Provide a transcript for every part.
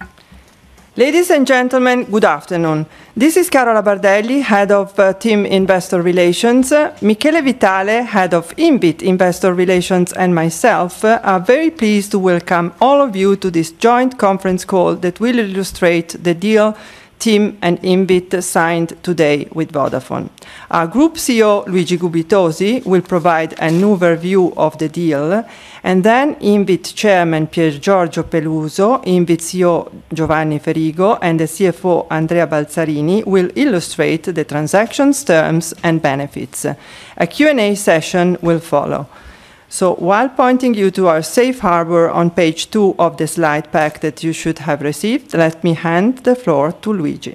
Ladies and gentlemen, good afternoon. This is Carola Bardelli, Head of Team Investor Relations. Michele Vitale, Head of INVIT Investor Relations, and myself are very pleased to welcome all of you to this joint conference call that will illustrate the deal TIM and INVIT signed today with Vodafone. Our Group CEO, Luigi Gubitosi, will provide an overview of the deal, and then INVIT Chairman Piergiorgio Peluso, INVIT CEO Giovanni Ferigo, and the CFO Andrea Balzarini will illustrate the transaction's terms and benefits. A Q&A session will follow. So while pointing you to our safe harbor on page 2 of the slide pack that you should have received, let me hand the floor to Luigi.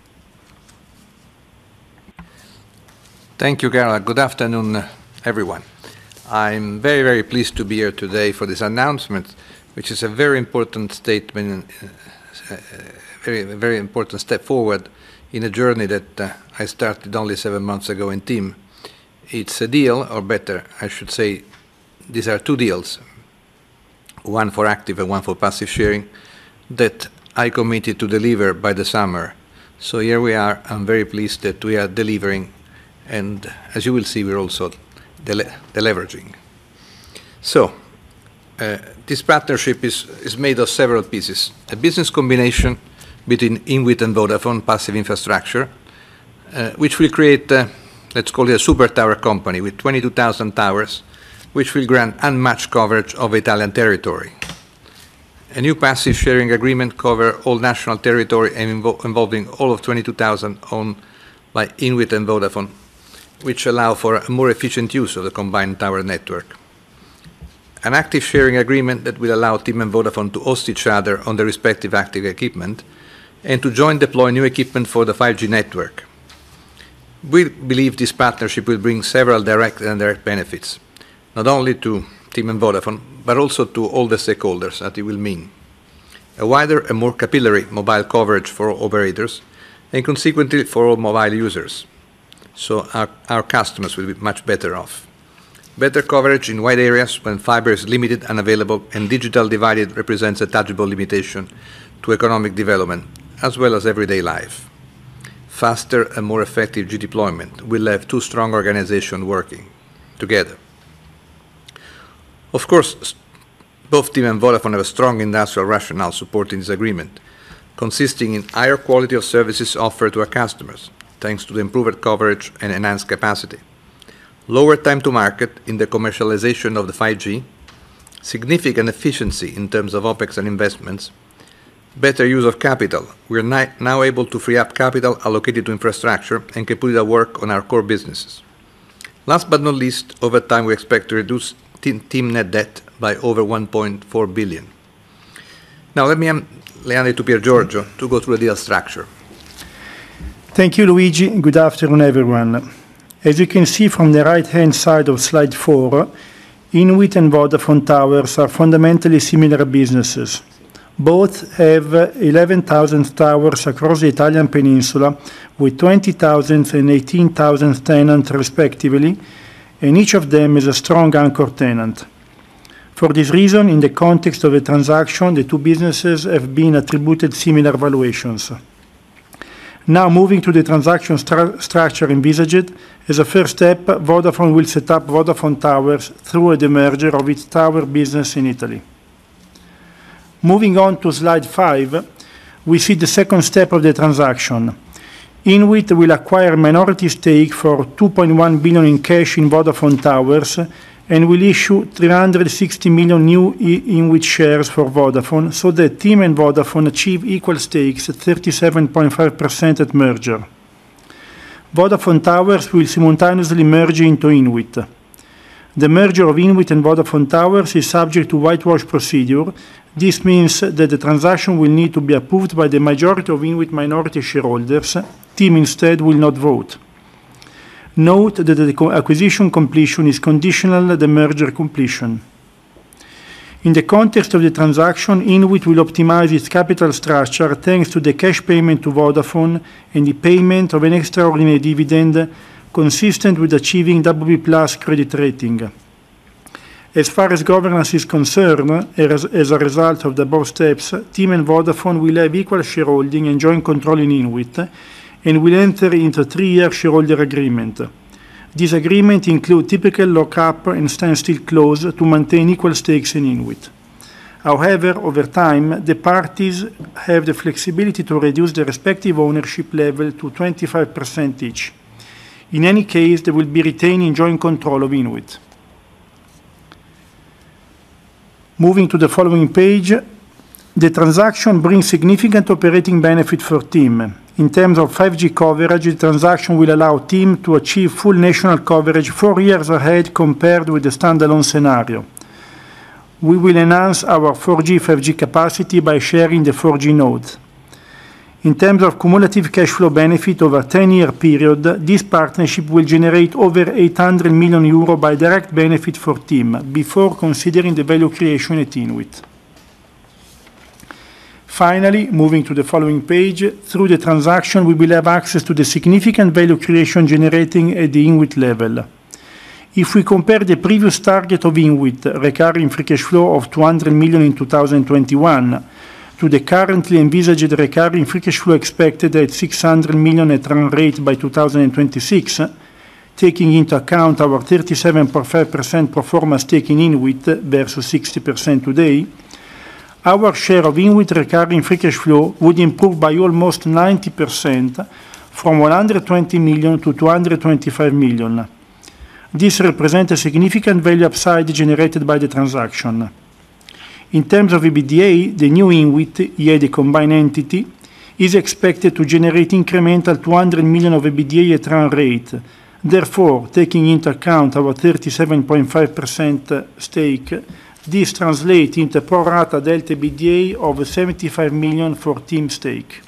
Thank you, Carola. Good afternoon, everyone. I'm very, very pleased to be here today for this announcement, which is a very important statement, very important step forward in a journey that I started only 7 months ago in TIM. It's a deal, or better, I should say, these are two deals, one for active and one for passive sharing, that I committed to deliver by the summer. So here we are. I'm very pleased that we are delivering, and as you will see, we're also deleveraging. So this partnership is made of several pieces. A business combination between INWIT and Vodafone, passive infrastructure, which will create, let's call it a super tower company with 22,000 towers, which will grant unmatched coverage of Italian territory. A new passive sharing agreement covers all national territory and involving all of 22,000 owned by INWIT and Vodafone, which allow for a more efficient use of the combined tower network. An active sharing agreement that will allow TIM and Vodafone to host each other on their respective active equipment and to join deploy new equipment for the 5G network. We believe this partnership will bring several direct and indirect benefits, not only to TIM and Vodafone, but also to all the stakeholders that it will mean. A wider and more capillary mobile coverage for all operators, and consequently for all mobile users. So our customers will be much better off. Better coverage in wide areas when fiber is limited, unavailable, and digital divided represents a tangible limitation to economic development, as well as everyday life. Faster and more effective G deployment will have two strong organizations working together. Of course, both TIM and Vodafone have a strong industrial rationale supporting this agreement, consisting in higher quality of services offered to our customers, thanks to the improved coverage and enhanced capacity, lower time to market in the commercialization of the 5G, significant efficiency in terms of OPEX and investments, better use of capital. We are now able to free up capital allocated to infrastructure and can put it at work on our core businesses. Last but not least, over time we expect to reduce TIM net debt by over 1.4 billion. Now let me hand it to Piergiorgio to go through the deal structure. Thank you, Luigi. Good afternoon, everyone. As you can see from the right-hand side of slide 4, INWIT and Vodafone Towers are fundamentally similar businesses. Both have 11,000 towers across the Italian peninsula with 20,000 and 18,000 tenants respectively, and each of them is a strong anchor tenant. For this reason, in the context of the transaction, the two businesses have been attributed similar valuations. Now, moving to the transaction structure envisaged, as a first step, Vodafone will set up Vodafone Towers through the merger of its tower business in Italy. Moving on to slide 5, we see the second step of the transaction. INWIT will acquire a minority stake for 2.1 billion in cash in Vodafone Towers and will issue 360 million new INWIT shares for Vodafone so that TIM and Vodafone achieve equal stakes at 37.5% at merger. Vodafone Towers will simultaneously merge into INWIT. The merger of INWIT and Vodafone Towers is subject to whitewash procedure. This means that the transaction will need to be approved by the majority of INWIT minority shareholders. TIM instead will not vote. Note that the acquisition completion is conditional on the merger completion. In the context of the transaction, INWIT will optimize its capital structure thanks to the cash payment to Vodafone and the payment of an extraordinary dividend consistent with achieving BB+ credit rating. As far as governance is concerned, as a result of the above steps, TIM and Vodafone will have equal shareholding and joint control in INWIT, and will enter into a 3-year shareholder agreement. This agreement includes typical lock-up and standstill clause to maintain equal stakes in INWIT. However, over time, the parties have the flexibility to reduce the respective ownership level to 25% each. In any case, they will be retaining joint control of INWIT. Moving to the following page, the transaction brings significant operating benefit for TIM. In terms of 5G coverage, the transaction will allow TIM to achieve full national coverage 4 years ahead compared with the standalone scenario. We will enhance our 4G, 5G capacity by sharing the 4G node. In terms of cumulative cash flow benefit over a 10-year period, this partnership will generate over 800 million euro by direct benefit for TIM, before considering the value creation at INWIT. Finally, moving to the following page, through the transaction we will have access to the significant value creation generating at the INWIT level. If we compare the previous target of INWIT, recurring free cash flow of 200 million in 2021, to the currently envisaged recurring free cash flow expected at 600 million at run rate by 2026, taking into account our 37.5% pro forma stake in INWIT versus 60% today, our share of INWIT recurring free cash flow would improve by almost 90%, from 120 million to 225 million. This represents a significant value upside generated by the transaction. In terms of EBITDA, the new INWIT, yet the combined entity, is expected to generate incremental 200 million of EBITDA at run rate. Therefore, taking into account our 37.5% stake, this translates into a pro rata delta EBITDA of 75 million for TIM stake.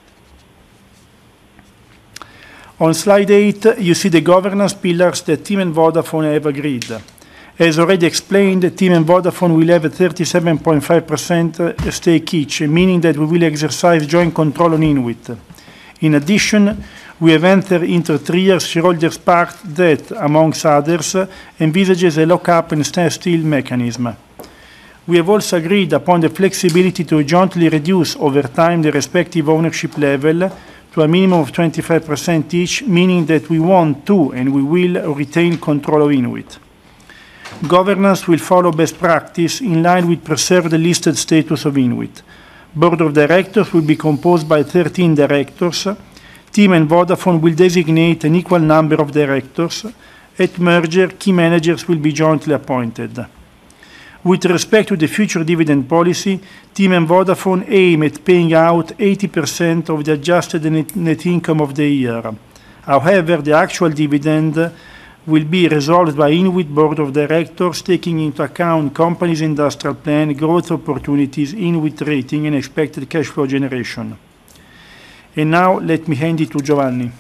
On slide 8, you see the governance pillars that TIM and Vodafone have agreed. As already explained, TIM and Vodafone will have a 37.5% stake each, meaning that we will exercise joint control on INWIT. In addition, we have entered into a 3-year shareholders' pact that, amongst others, envisages a lock-up and standstill mechanism. We have also agreed upon the flexibility to jointly reduce over time the respective ownership level to a minimum of 25% each, meaning that we want to and we will retain control of INWIT. Governance will follow best practice in line with preserved listed status of INWIT. Board of Directors will be composed by 13 directors. TIM and Vodafone will designate an equal number of directors. At merger, key managers will be jointly appointed. With respect to the future dividend policy, TIM and Vodafone aim at paying out 80% of the adjusted net income of the year. However, the actual dividend will be resolved by INWIT Board of Directors, taking into account company's industrial plan, growth opportunities, INWIT rating, and expected cash flow generation. And now, let me hand it to Giovanni.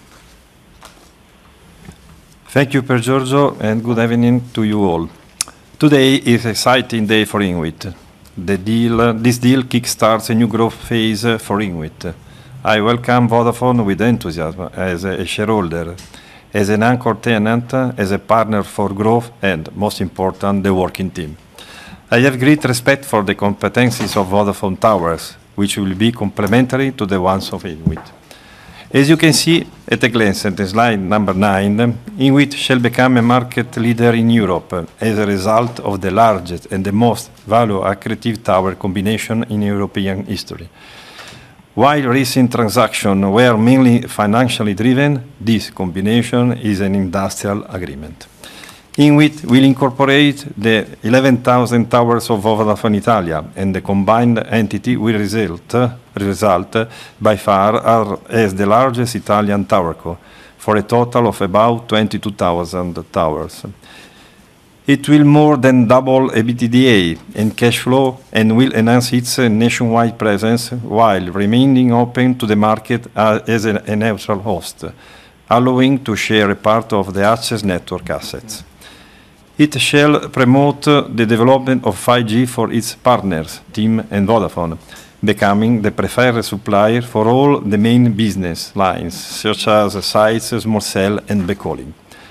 Thank you, Per Giorgio, and good evening to you all. Today is an exciting day for INWIT. This deal kickstarts a new growth phase for INWIT. I welcome Vodafone with enthusiasm as a shareholder, as an anchor tenant, as a partner for growth, and, most important, the working team. I have great respect for the competencies of Vodafone Towers, which will be complementary to the ones of INWIT. As you can see at a glance at slide number 9, INWIT shall become a market leader in Europe as a result of the largest and the most value-accretive tower combination in European history. While recent transactions were mainly financially driven, this combination is an industrial agreement. INWIT will incorporate the 11,000 towers of Vodafone Italia, and the combined entity will result by far as the largest Italian towerco, for a total of about 22,000 towers. It will more than double EBITDA and cash flow and will enhance its nationwide presence while remaining open to the market as a neutral host, allowing to share a part of the access network assets. It shall promote the development of 5G for its partners, TIM and Vodafone, becoming the preferred supplier for all the main business lines, such as sites, small cell, and backhauling.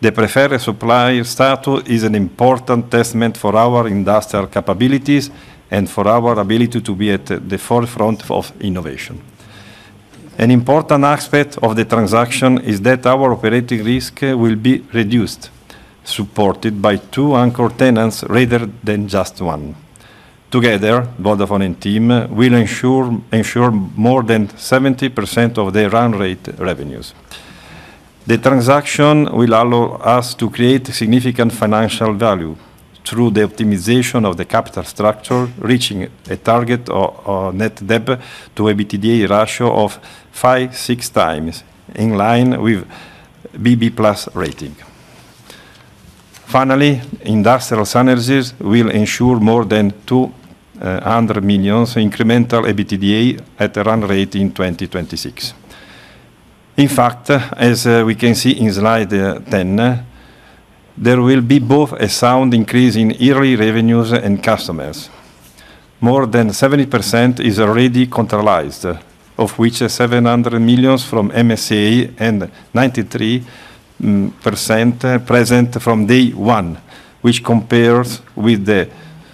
The preferred supplier status is an important testament for our industrial capabilities and for our ability to be at the forefront of innovation. An important aspect of the transaction is that our operating risk will be reduced, supported by two anchor tenants rather than just one. Together, Vodafone and TIM will ensure more than 70% of their run rate revenues. The transaction will allow us to create significant financial value through the optimization of the capital structure, reaching a target of net debt to EBITDA ratio of 5-6 times, in line with BB+ rating. Finally, industrial synergies will ensure more than 200 million incremental EBITDA at a run rate in 2026. In fact, as we can see in slide 10, there will be both a sound increase in yearly revenues and customers. More than 70% is already contractualized, of which 700 million from MSA and 93% present from day one, which compares with the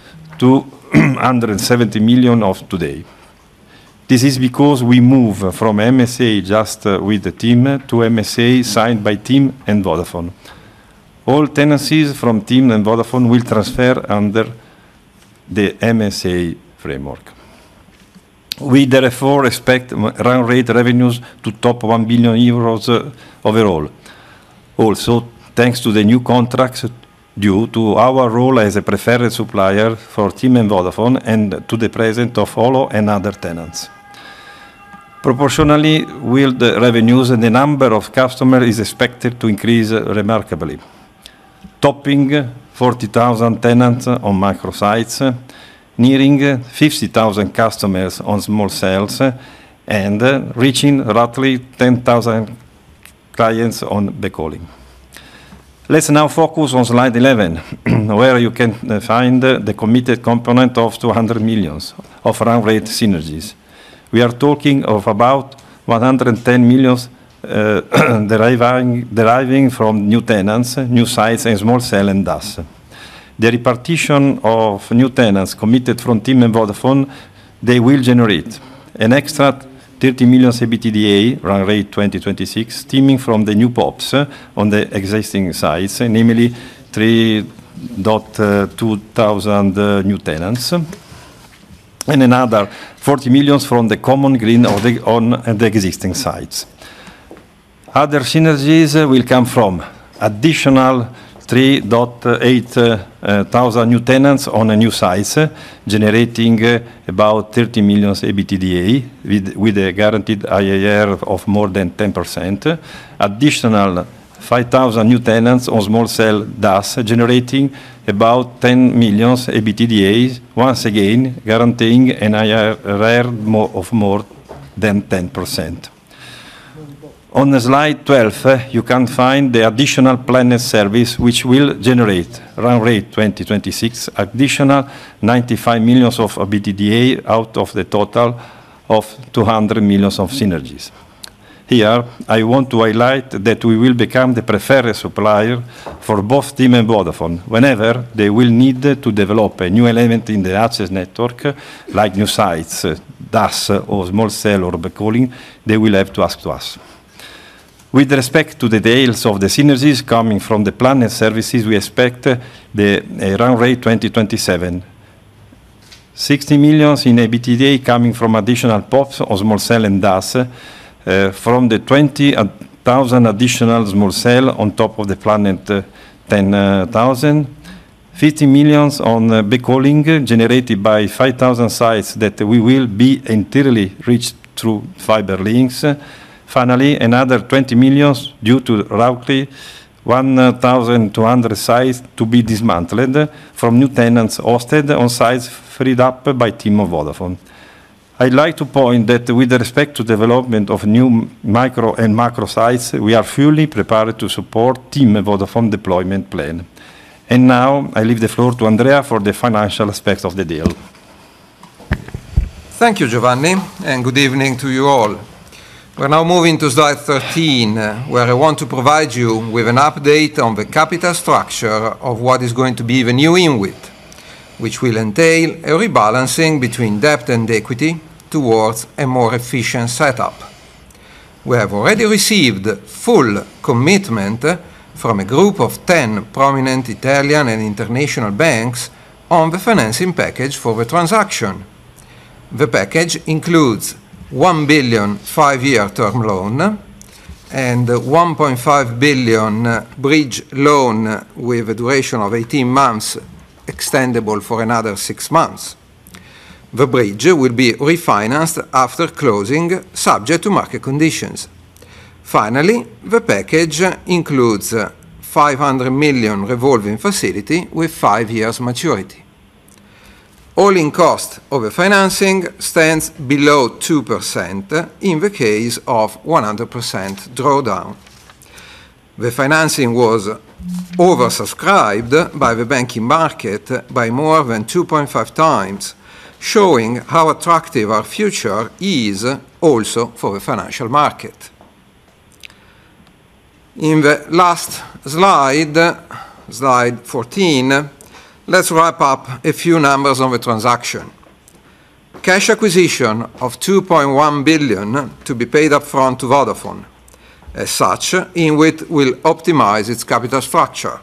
270 million of today. This is because we move from MSA just with the TIM to MSA signed by TIM and Vodafone. All tenancies from TIM and Vodafone will transfer under the MSA framework. We therefore expect run rate revenues to top 1 billion euros overall. Also, thanks to the new contracts due to our role as a preferred supplier for TIM and Vodafone and to the presence of Olo and other tenants. Proportionally with the revenues, the number of customers is expected to increase remarkably, topping 40,000 tenants on micro sites, nearing 50,000 customers on small cells, and reaching roughly 10,000 clients on backhauling. Let's now focus on slide 11, where you can find the committed component of 200 million of run rate synergies. We are talking of about 110 million deriving from new tenants, new sites, and small cell and DAS. The repartition of new tenants committed from TIM and Vodafone, they will generate an extra 30 million EBITDA, run rate 2026, stemming from the new POPs on the existing sites, namely 3,200 new tenants, and another 40 million from the common green on the existing sites. Other synergies will come from additional 3,800 new tenants on a new sites, generating about 30 million EBITDA with a guaranteed IRR of more than 10%. Additional 5,000 new tenants on small cell DAS, generating about 10 million EBITDA, once again guaranteeing an IRR of more than 10%. On slide 12, you can find the additional planned service, which will generate run rate 2026 additional 95 million of EBITDA out of the total of 200 million of synergies. Here, I want to highlight that we will become the preferred supplier for both TIM and Vodafone. Whenever they will need to develop a new element in the access network, like new sites, DAS, or small cell or backhauling, they will have to ask to us. With respect to the details of the synergies coming from the planned services, we expect the run rate 2027. 60 million in EBITDA coming from additional POPs on small cell and DAS, from the 20,000 additional small cell on top of the planned 10,000. 50 million on backhauling generated by 5,000 sites that we will be entirely reached through fiber links. Finally, another 20 million due to roughly 1,200 sites to be dismantled from new tenants hosted on sites freed up by TIM or Vodafone. I'd like to point that with respect to development of new micro and macro sites, we are fully prepared to support TIM and Vodafone deployment plan. And now I leave the floor to Andrea for the financial aspects of the deal. Thank you, Giovanni, and good evening to you all. We're now moving to slide 13, where I want to provide you with an update on the capital structure of what is going to be the new INWIT, which will entail a rebalancing between debt and equity towards a more efficient setup. We have already received full commitment from a group of 10 prominent Italian and international banks on the financing package for the transaction. The package includes 1 billion 5-year term loan and 1.5 billion bridge loan with a duration of 18 months, extendable for another 6 months. The bridge will be refinanced after closing, subject to market conditions. Finally, the package includes 500 million revolving facility with 5 years maturity. All-in cost of the financing stands below 2% in the case of 100% drawdown. The financing was oversubscribed by the banking market by more than 2.5 times, showing how attractive our future is also for the financial market. In the last slide, slide 14, let's wrap up a few numbers on the transaction. Cash acquisition of 2.1 billion to be paid up front to Vodafone. As such, INWIT will optimize its capital structure.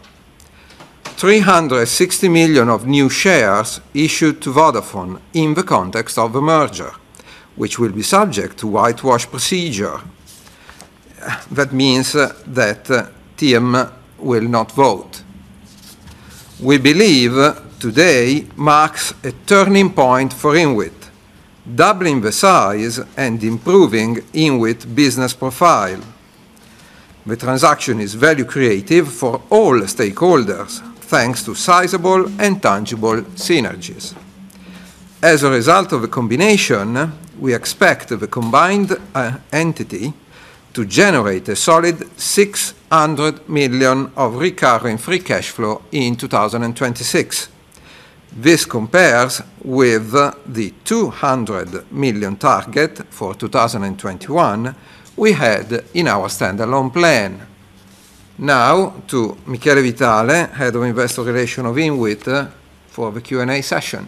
360 million of new shares issued to Vodafone in the context of the merger, which will be subject to whitewash procedure. That means that TM will not vote. We believe today marks a turning point for INWIT, doubling the size and improving INWIT business profile. The transaction is value creative for all stakeholders, thanks to sizable and tangible synergies. As a result of the combination, we expect the combined entity to generate a solid 600 million of recurring free cash flow in 2026. This compares with the 200 million target for 2021 we had in our standalone plan. Now to Michele Vitale, Head of Investor Relations of INWIT, for the Q&A session.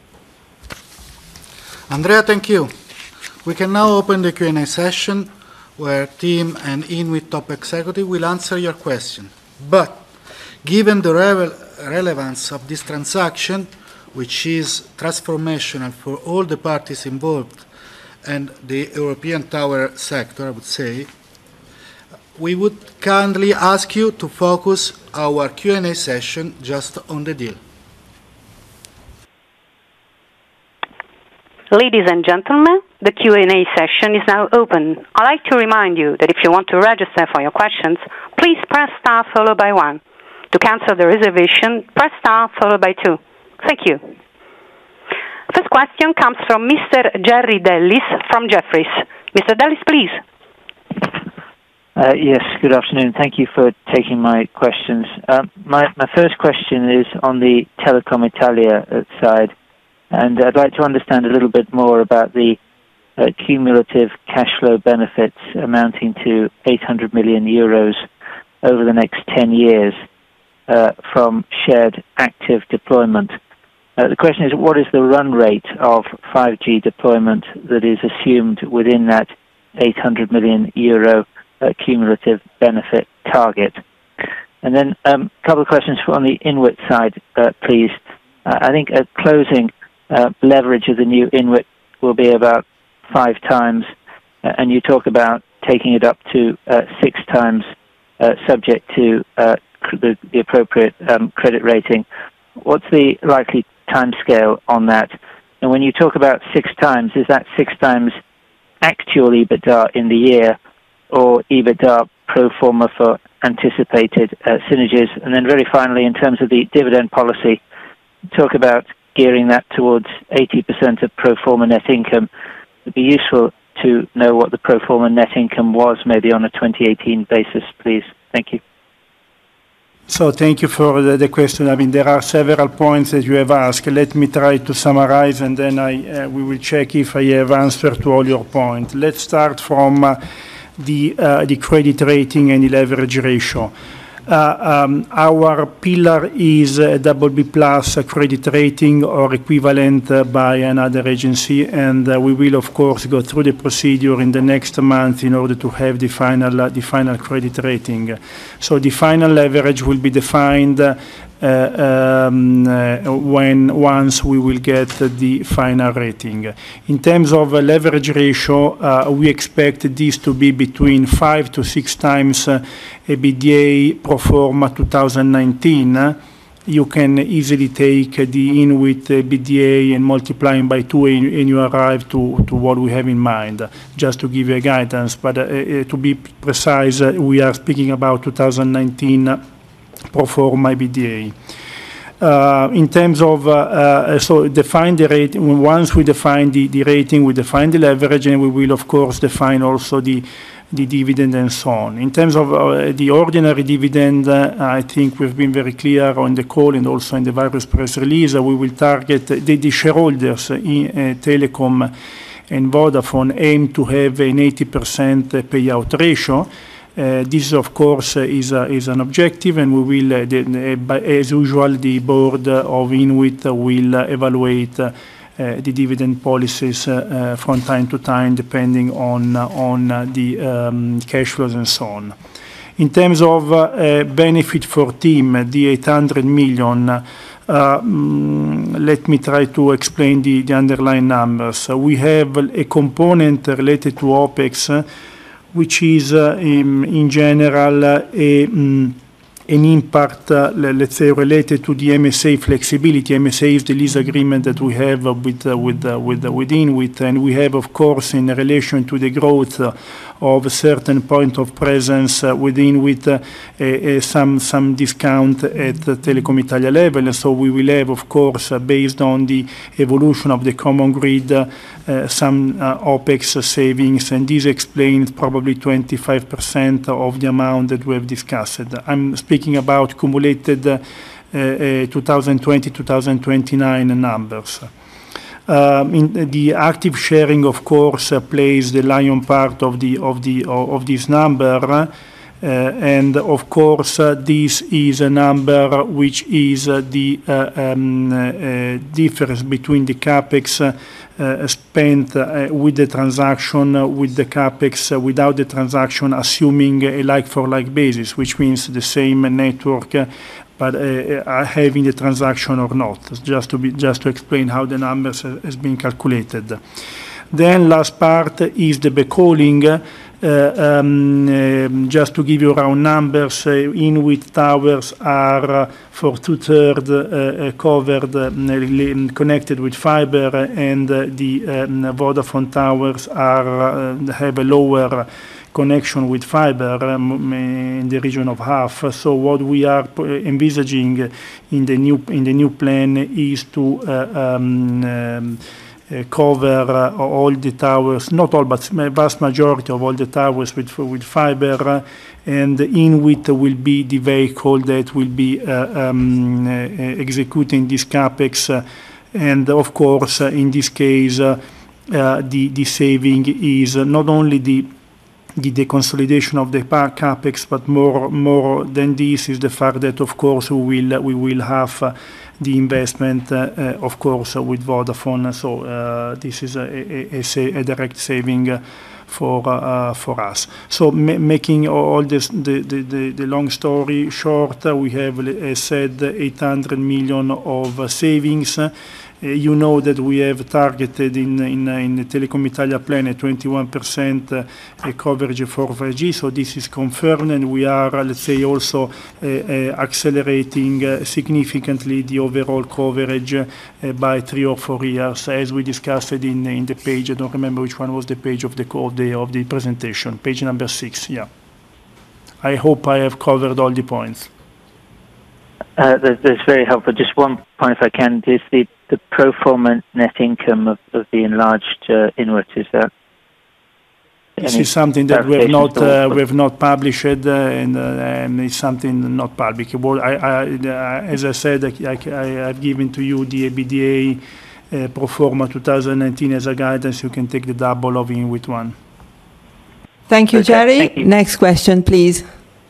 Andrea, thank you. We can now open the Q&A session, where TIM and INWIT top executive will answer your question. But given the relevance of this transaction, which is transformational for all the parties involved and the European tower sector, I would say, we would kindly ask you to focus our Q&A session just on the deal. Ladies and gentlemen, the Q&A session is now open. I'd like to remind you that if you want to register for your questions, please press star followed by 1. To cancel the reservation, press star followed by 2. Thank you. First question comes from Mr. Jerry Dellis from Jefferies. Mr. Dellis, please. Yes, good afternoon. Thank you for taking my questions. My first question is on the Telecom Italia side, and I'd like to understand a little bit more about the cumulative cash flow benefits amounting to 800 million euros over the next 10 years from shared active deployment. The question is, what is the run rate of 5G deployment that is assumed within that 800 million euro cumulative benefit target? And then a couple of questions on the INWIT side, please. I think at closing, leverage of the new INWIT will be about 5 times, and you talk about taking it up to 6 times, subject to the appropriate credit rating. What's the likely timescale on that? And when you talk about 6 times, is that 6 times actual EBITDA in the year, or EBITDA pro forma for anticipated synergies? And then very finally, in terms of the dividend policy, talk about gearing that towards 80% of pro forma net income. It'd be useful to know what the pro forma net income was, maybe on a 2018 basis, please. Thank you. So thank you for the question. I mean, there are several points that you have asked. Let me try to summarize, and then we will check if I have answered to all your points. Let's start from the credit rating and the leverage ratio. Our pillar is a BB+ credit rating or equivalent by another agency, and we will of course go through the procedure in the next month in order to have the final credit rating. So the final leverage will be defined once we will get the final rating. In terms of leverage ratio, we expect this to be between 5 to 6 times EBITDA pro forma 2019. You can easily take the INWIT EBITDA and multiplying by 2 and you arrive to what we have in mind, just to give you a guidance. But to be precise, we are speaking about 2019 pro forma EBITDA. In terms of, so define the rating, once we define the rating, we define the leverage, and we will of course define also the dividend and so on. In terms of the ordinary dividend, I think we've been very clear on the call and also in the various press release. We will target the shareholders in Telecom and Vodafone aim to have an 80% payout ratio. This, of course, is an objective, and we will, as usual, the board of INWIT will evaluate the dividend policies from time to time, depending on the cash flows and so on. In terms of benefit for TIM, the 800 million, let me try to explain the underlying numbers. We have a component related to OPEX, which is in general an impact, let's say, related to the MSA flexibility. MSA is the lease agreement that we have with INWIT, and we have, of course, in relation to the growth of a certain point of presence within with some discount at Telecom Italia level. And so we will have, of course, based on the evolution of the common grid, some OPEX savings, and this explains probably 25% of the amount that we have discussed. I'm speaking about cumulated 2020-2029 numbers. In the active sharing, of course, plays the lion part of this number, and of course, this is a number which is the difference between the capex spent with the transaction, with the capex without the transaction, assuming a like-for-like basis, which means the same network, but having the transaction or not, just to explain how the numbers has been calculated. Then last part is the backhauling. Just to give you round numbers, INWIT towers are for 2/3 covered, connected with fiber, and the Vodafone towers have a lower connection with fiber, in the region of half. So what we are envisaging in the new plan is to cover all the towers, not all, but vast majority of all the towers with fiber, and INWIT will be the vehicle that will be executing this capex, and of course, in this case, the saving is not only the consolidation of the capex, but more than this is the fact that, of course, we will have the investment, of course, with Vodafone. So this is a direct saving for us. So making all this the long story short, we have said 800 million of savings. You know that we have targeted in the Telecom Italia plan a 21% coverage for 5G, so this is confirmed, and we are, let's say, also accelerating significantly the overall coverage by 3 or 4 years, as we discussed in the page. I don't remember which one was the page of the presentation, page number 6. Yeah, I hope I have covered all the points. That's very helpful. Just one point, if I can, is the pro forma net income of the enlarged INWIT, is that? This is something that we have not published, and it's something not public. Well, as I said, I've given to you the EBITDA pro forma 2019 as a guidance. You can take the double of INWIT 1. Thank you, Jerry. Thank you. Next question, please.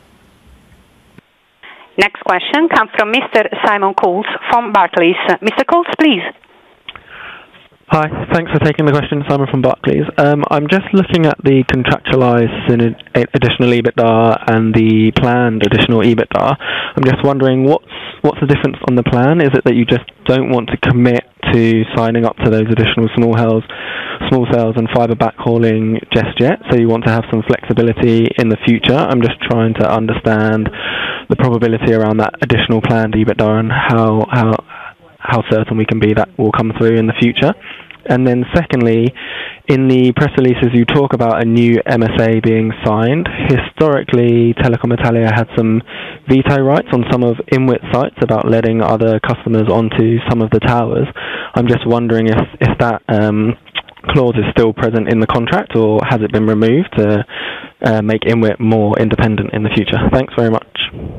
Next question comes from Mr. Simon Coles from Barclays. Mr. Coles, please. Hi, thanks for taking the question, Simon from Barclays. I'm just looking at the contractualized additional EBITDA and the planned additional EBITDA. I'm just wondering what's the difference on the plan? Is it that you just don't want to commit to signing up to those additional small cells and fiber backhauling just yet, so you want to have some flexibility in the future? I'm just trying to understand the probability around that additional planned EBITDA and how certain we can be that will come through in the future. And then secondly, in the press releases you talk about a new MSA being signed. Historically, Telecom Italia had some veto rights on some of INWIT sites about letting other customers onto some of the towers. I'm just wondering if that clause is still present in the contract, or has it been removed to make INWIT more independent in the future? Thanks very much.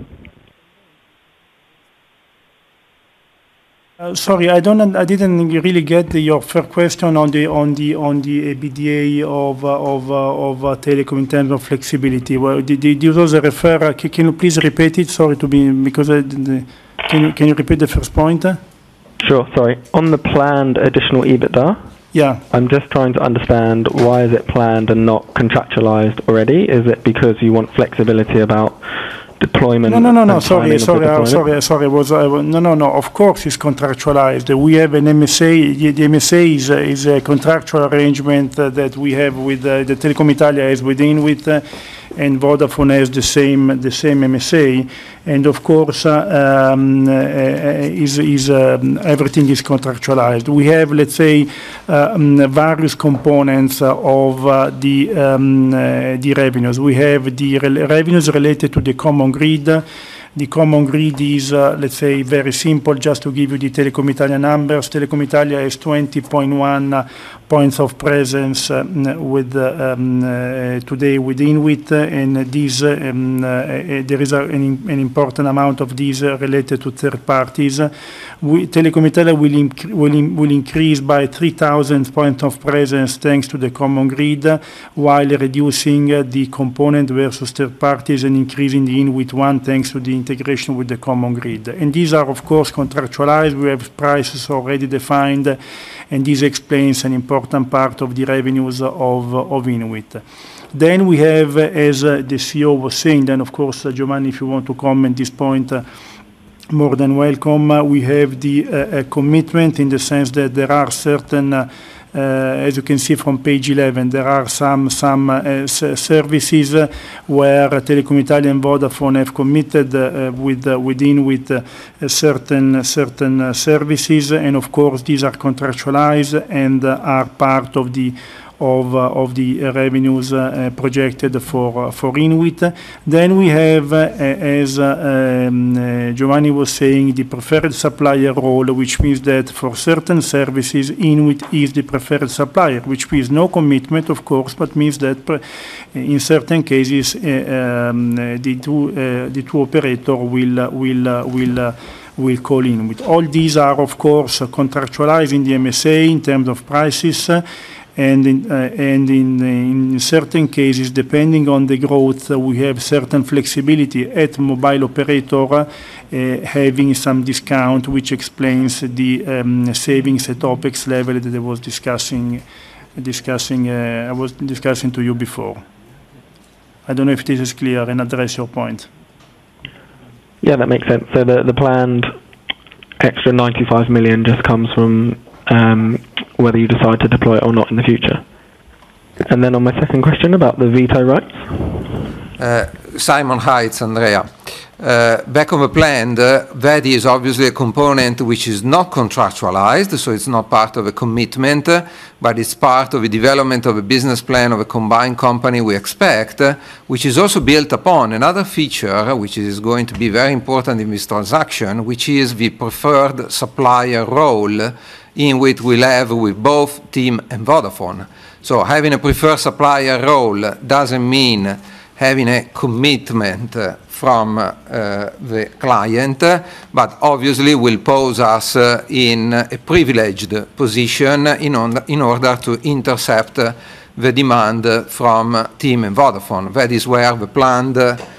Sorry, I didn't really get your first question on the EBITDA of Telecom in terms of flexibility. Well, did you also refer? Can you please repeat it? Sorry because can you repeat the first point? Sure. Sorry. On the planned additional EBITDA. Yeah. I'm just trying to understand, why is it planned and not contractualized already? Is it because you want flexibility about deployment? No. Sorry. No. Of course, it's contractualized. We have an MSA. The MSA is a contractual arrangement that we have with the Telecom Italia as with INWIT, and Vodafone has the same MSA. And of course, everything is contractualized. We have, let's say, various components of the revenues. We have the revenues related to the common grid. The common grid is, let's say, very simple. Just to give you the Telecom Italia numbers, Telecom Italia has 20.1 points of presence with today with INWIT, and these there is an important amount of these related to third parties. Telecom Italia will increase by 3,000 points of presence thanks to the common grid, while reducing the component versus third parties and increasing the INWIT 1 thanks to the integration with the common grid. And these are, of course, contractualized. We have prices already defined, and this explains an important part of the revenues of INWIT. Then we have, as the CEO was saying, then of course, Giovanni, if you want to comment this point, more than welcome. We have the commitment in the sense that there are certain, as you can see from page 11, there are some services where Telecom Italia and Vodafone have committed with certain services, and of course these are contractualized and are part of the revenues projected for INWIT. Then we have, as Giovanni was saying, the preferred supplier role, which means that for certain services, INWIT is the preferred supplier, which means no commitment, of course, but means that in certain cases the two operator will call INWIT. All these are, of course, contractualized in the MSA in terms of prices. And in certain cases, depending on the growth, we have certain flexibility at mobile operator, having some discount, which explains the savings at OPEX level that I was discussing to you before. I don't know if this is clear and address your point. Yeah, that makes sense. So the planned extra 95 million just comes from whether you decide to deploy it or not in the future. And then on my second question about the veto rights. Simon, hi, it's Andrea. Back on the plan, that is obviously a component which is not contractualized, so it's not part of a commitment, but it's part of the development of a business plan of a combined company we expect, which is also built upon another feature which is going to be very important in this transaction, which is the preferred supplier role INWIT will have with both TIM and Vodafone. So having a preferred supplier role doesn't mean having a commitment from the client, but obviously will pose us in a privileged position in order to intercept the demand from TIM and Vodafone. That is where the planned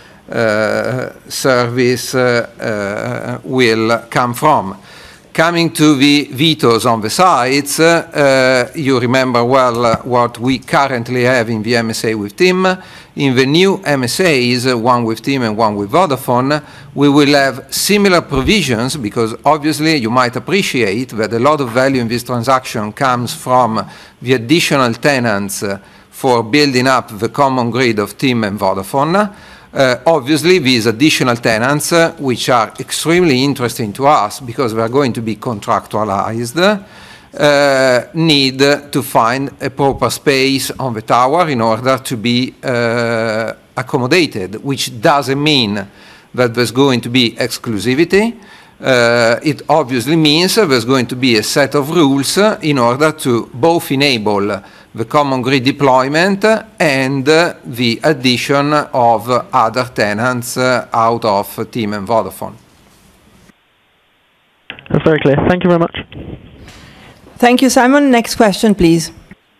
service will come from. Coming to the vetoes on the sites, you remember well what we currently have in the MSA with TIM. In the new MSAs, one with TIM and one with Vodafone, we will have similar provisions, because obviously you might appreciate that a lot of value in this transaction comes from the additional tenants for building up the common grid of TIM and Vodafone. Obviously, these additional tenants, which are extremely interesting to us because they are going to be contractualized, need to find a proper space on the tower in order to be accommodated, which doesn't mean that there's going to be exclusivity. It obviously means there's going to be a set of rules in order to both enable the common grid deployment and the addition of other tenants out of TIM and Vodafone. That's very clear. Thank you very much. Thank you, Simon. Next question, please.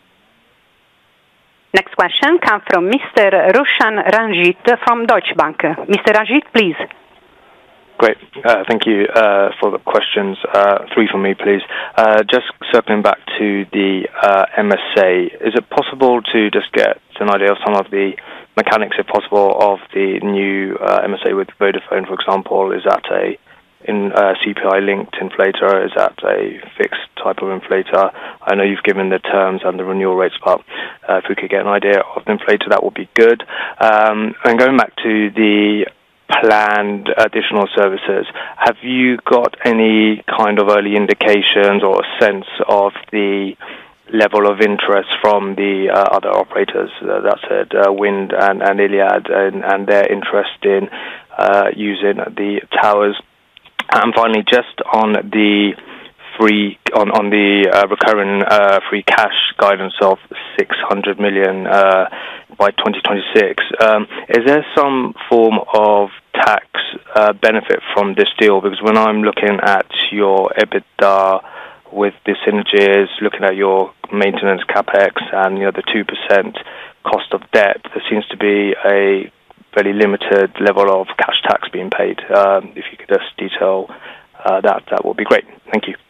Next question comes from Mr. Roshan Ranjit from Deutsche Bank. Mr. Ranjit, please. Great. Thank you for the questions. 3 from me, please. Just circling back to the MSA, is it possible to just get an idea of some of the mechanics, if possible, of the new MSA with Vodafone, for example? Is that a CPI-linked inflator? Is that a fixed type of inflator? I know you've given the terms and the renewal rates, but if we could get an idea of the inflator, that would be good. And going back to the planned additional services, have you got any kind of early indications or sense of the level of interest from the other operators, that said Wind and Iliad, and their interest in using the towers? And finally, just on the recurring free cash guidance of 600 million by 2026, is there some form of tax benefit from this deal? Because when I'm looking at your EBITDA with the synergies, looking at your maintenance capex and the 2% cost of debt, there seems to be a fairly limited level of cash tax being paid. If you could just detail that would be great. Thank you.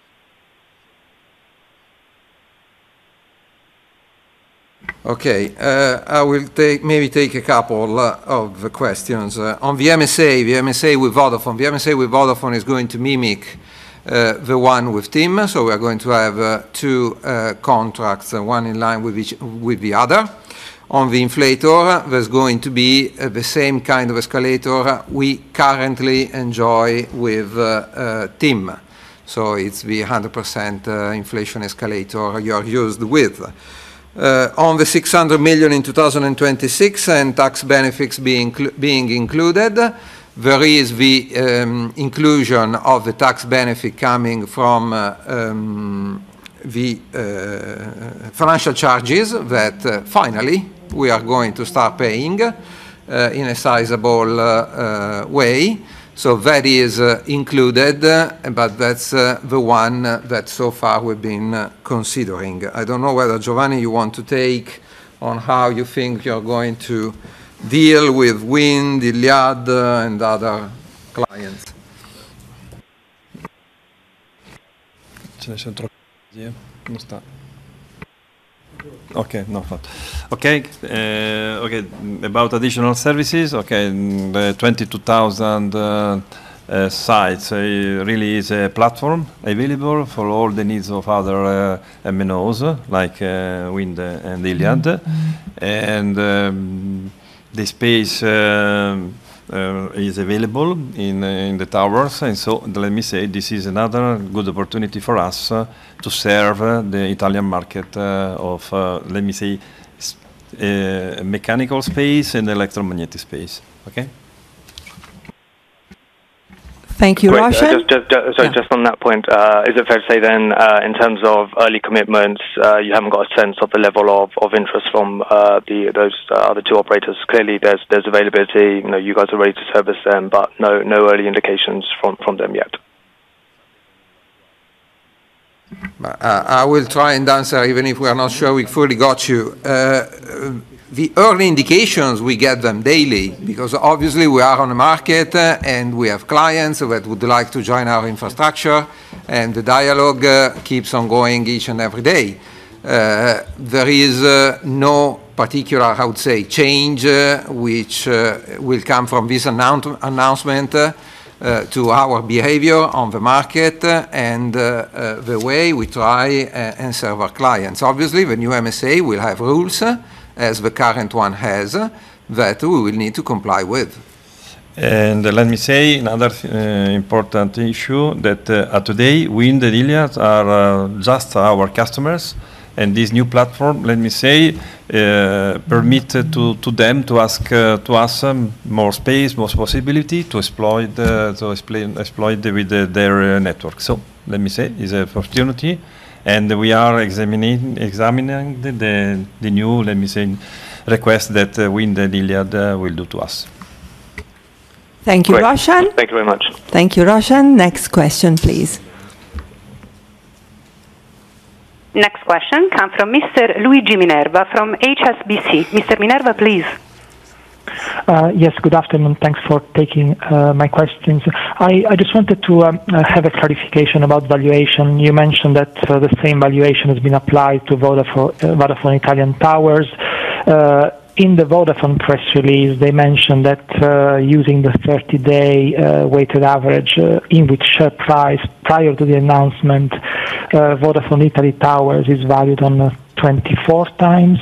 Okay, I will take a couple of the questions. On the MSA with Vodafone. The MSA with Vodafone is going to mimic the one with TIM, so we are going to have 2 contracts, one in line with the other. On the inflator, there's going to be the same kind of escalator we currently enjoy with TIM. So it's the 100% inflation escalator you're used with. On the 600 million in 2026 and tax benefits being included, there is the inclusion of the tax benefit coming from the financial charges that finally we are going to start paying in a sizable way. So that is included, but that's the one that so far we've been considering. I don't know whether, Giovanni, you want to take on how you think you're going to deal with Wind, Iliad, and other clients. Okay, no fault. Okay, about additional services. Okay, the 22,000 sites really is a platform available for all the needs of other MNOs like Wind and Iliad, and the space is available in the towers, and so let me say this is another good opportunity for us to serve the Italian market of let me say mechanical space and electromagnetic space. Okay. Thank you, Roshan. Just on that point, is it fair to say then, in terms of early commitments, you haven't got a sense of the level of interest from those other two operators? Clearly, there's availability. You guys are ready to service them, but no early indications from them yet. I will try and answer, even if we are not sure we fully got you. The early indications, we get them daily, because obviously we are on the market and we have clients that would like to join our infrastructure, and the dialogue keeps on going each and every day. There is no particular, I would say, change which will come from this announcement to our behavior on the market and the way we try and serve our clients. Obviously, the new MSA will have rules, as the current one has, that we will need to comply with. And let me say another important issue, that today Wind and Iliad are just our customers, and this new platform, let me say, permit to them to ask to us more space, more possibility to exploit with their network. So let me say, it's an opportunity, and we are examining the new, let me say, request that Wind and Iliad will do to us. Thank you, Roshan. Thank you very much. Thank you, Roshan. Next question, please. Next question comes from Mr. Luigi Minerva from HSBC. Mr. Minerva, please. Yes, good afternoon. Thanks for taking my questions. I just wanted to have a clarification about valuation. You mentioned that the same valuation has been applied to Vodafone Italian Towers. In the Vodafone press release, they mentioned that using the 30-day weighted average INWIT share price prior to the announcement, Vodafone Italy Towers is valued on 24 times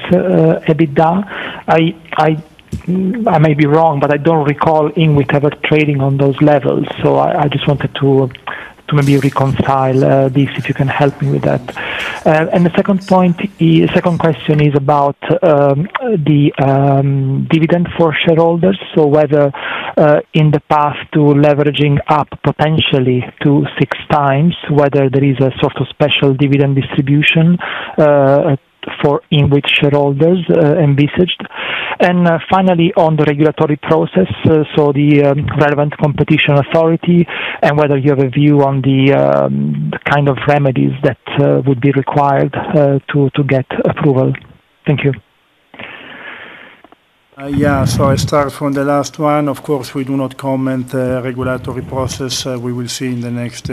EBITDA. I may be wrong, but I don't recall INWIT ever trading on those levels. So I just wanted to maybe reconcile this, if you can help me with that. And the second question is about the dividend for shareholders. So whether in the path to leveraging up potentially to 6 times, whether there is a sort of special dividend distribution for INWIT shareholders envisaged. And finally, on the regulatory process, so the relevant competition authority, and whether you have a view on the kind of remedies that would be required to get approval. Thank you. So I start from the last one. Of course, we do not comment regulatory process. We will see in the next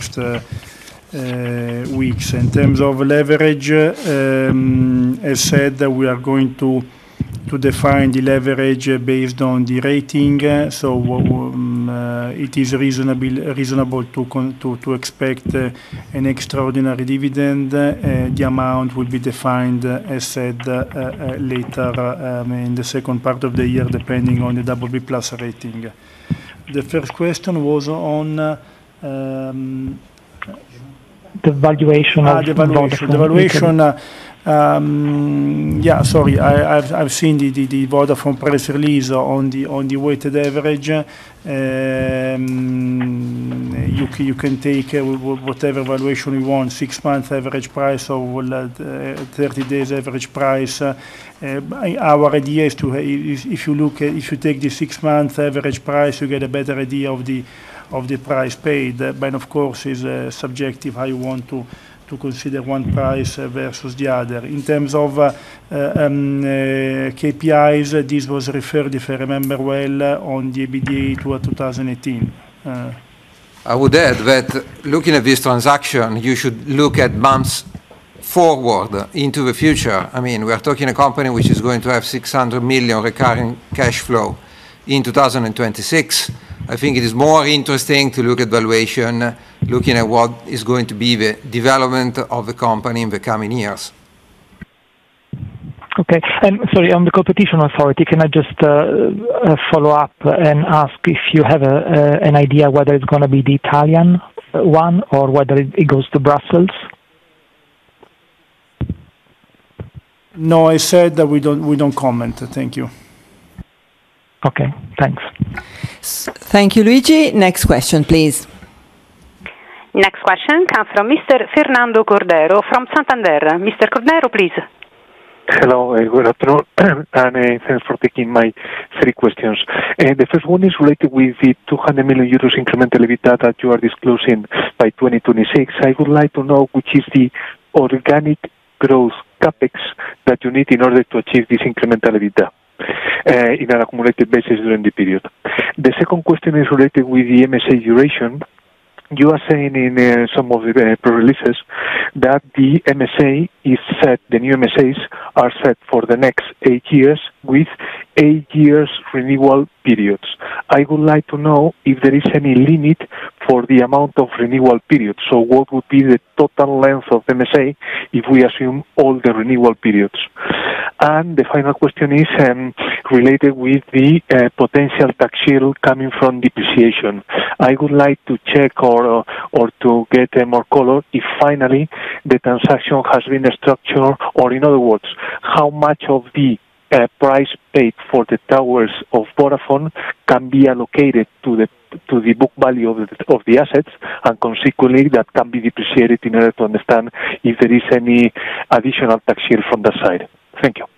weeks. In terms of leverage, as said, we are going to define the leverage based on the rating. So it is reasonable to expect an extraordinary dividend. The amount will be defined, as said, later in the second part of the year, depending on the BB+ rating. The first question was on the valuation of the valuation. I've seen the Vodafone press release on the weighted average. You can take whatever valuation you want, 6 month average price or 30 days average price. Our idea is to, if you take the 6 month average price, you get a better idea of the price paid. But of course, is subjective how you want to consider one price versus the other. In terms of KPIs, this was referred, if I remember well, on the EBITDA to 2018. I would add that looking at this transaction, you should look at months forward into the future. I mean, we are talking a company which is going to have 600 million recurring cash flow in 2026. I think it is more interesting to look at valuation, looking at what is going to be the development of the company in the coming years. Okay, and sorry, on the competition authority, can I just follow up and ask if you have an idea whether it's going to be the Italian one or whether it goes to Brussels? No, I said that we don't comment. Thank you. Okay, thanks. Thank you, Luigi. Next question, please. Next question comes from Mr. Fernando Cordero from Santander. Mr. Cordero, please. Hello, good afternoon, and thanks for taking my three questions. The first one is related with the 200 million euros incremental EBITDA that you are disclosing by 2026. I would like to know which is the organic growth CapEx that you need in order to achieve this incremental EBITDA in an accumulated basis during the period. The second question is related with the MSA duration. You are saying in some of the press releases that the MSA is set, the new MSAs are set for the next 8 years with 8 years renewal periods. I would like to know if there is any limit for the amount of renewal periods. So what would be the total length of MSA if we assume all the renewal periods? And the final question is related with the potential tax shield coming from depreciation. I would like to check or to get more color if finally the transaction has been structured, or in other words, how much of the price paid for the towers of Vodafone can be allocated to the book value of the assets, and consequently that can be depreciated in order to understand if there is any additional tax shield from that side. Thank you.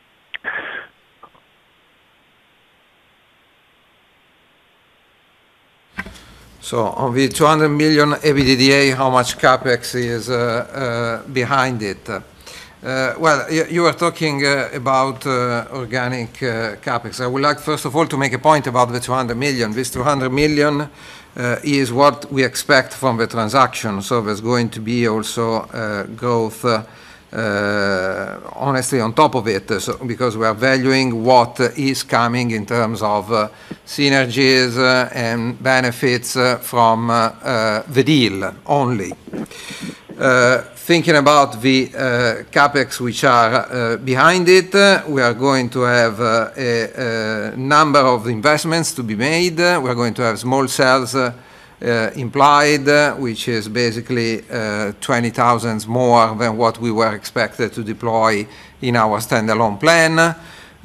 So on the 200 million EBITDA, how much CapEx is behind it? Well, you were talking about organic CapEx. I would like, first of all, to make a point about the 200 million. This 200 million is what we expect from the transaction. So there's going to be also growth, honestly, on top of it, so, because we are valuing what is coming in terms of synergies and benefits from the deal only. Thinking about the CapEx which are behind it, we are going to have a number of investments to be made. We are going to have small cells implied, which is basically 20,000 more than what we were expected to deploy in our standalone plan.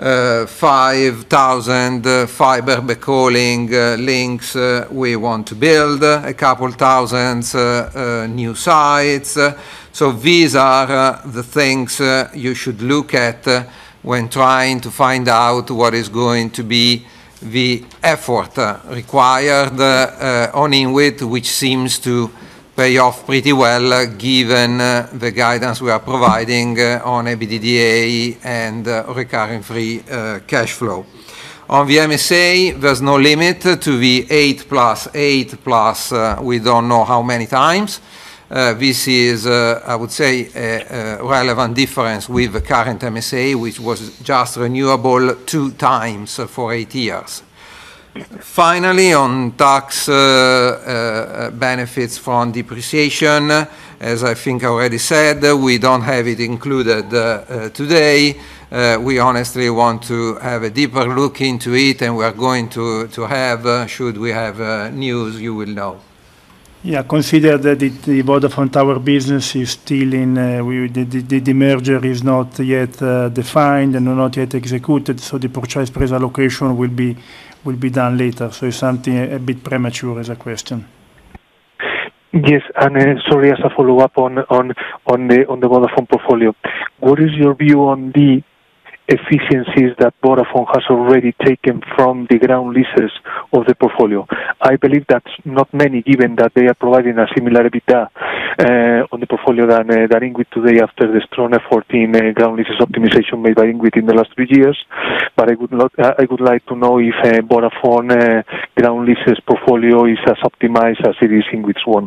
5,000 fiber backhauling links we want to build, a couple thousand new sites. So these are the things you should look at when trying to find out what is going to be the effort required on INWIT, which seems to pay off pretty well given the guidance we are providing on EBITDA and recurring free cash flow. On the MSA, there's no limit to the 8 plus 8 plus we don't know how many times. This is, I would say, a relevant difference with the current MSA, which was just renewable 2 times for 8 years. Finally, on tax benefits from depreciation, as I think I already said, we don't have it included today. We honestly want to have a deeper look into it, and we are going to have, should we have news, you will know. Yeah, consider that the Vodafone Tower business is still in, the merger is not yet defined and not yet executed, so the purchase price allocation will be done later. So it's something a bit premature as a question. Yes, and sorry, as a follow-up on the Vodafone portfolio, what is your view on the efficiencies that Vodafone has already taken from the ground leases of the portfolio? I believe that's not many, given that they are providing a similar EBITDA on the portfolio than INWIT today after the strong effort in ground leases optimization made by INWIT in the last 3 years. But I would like to know if Vodafone ground leases portfolio is as optimized as it is INWIT's one.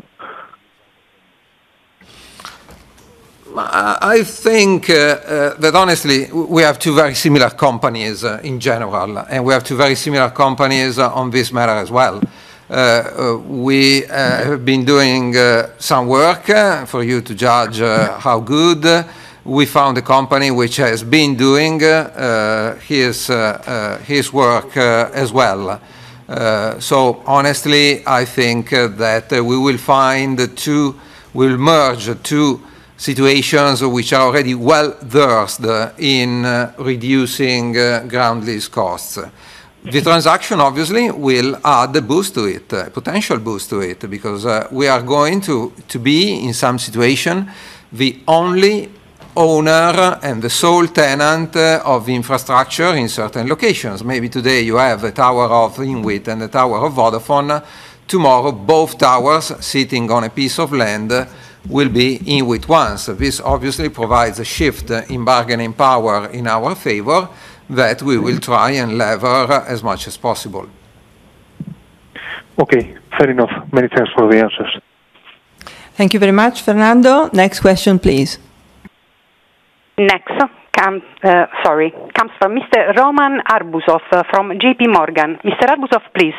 I think that honestly we have 2 very similar companies in general, and we have 2 very similar companies on this matter as well. We have been doing some work for you to judge how good. We found a company which has been doing his work as well. So honestly, I think that we will find we'll merge 2 situations which are already well versed in reducing ground lease costs. The transaction obviously will add a boost to it, a potential boost to it, because we are going to be, in some situation, the only owner and the sole tenant of infrastructure in certain locations. Maybe today you have the tower of INWIT and the tower of Vodafone. Tomorrow, both towers sitting on a piece of land will be INWIT ones. This obviously provides a shift in bargaining power in our favor that we will try and lever as much as possible. Okay, fair enough. Many thanks for the answers. Thank you very much, Fernando. Next question, please. Next comes from Mr. Roman Arbuzov from JP Morgan. Mr. Arbuzov, please.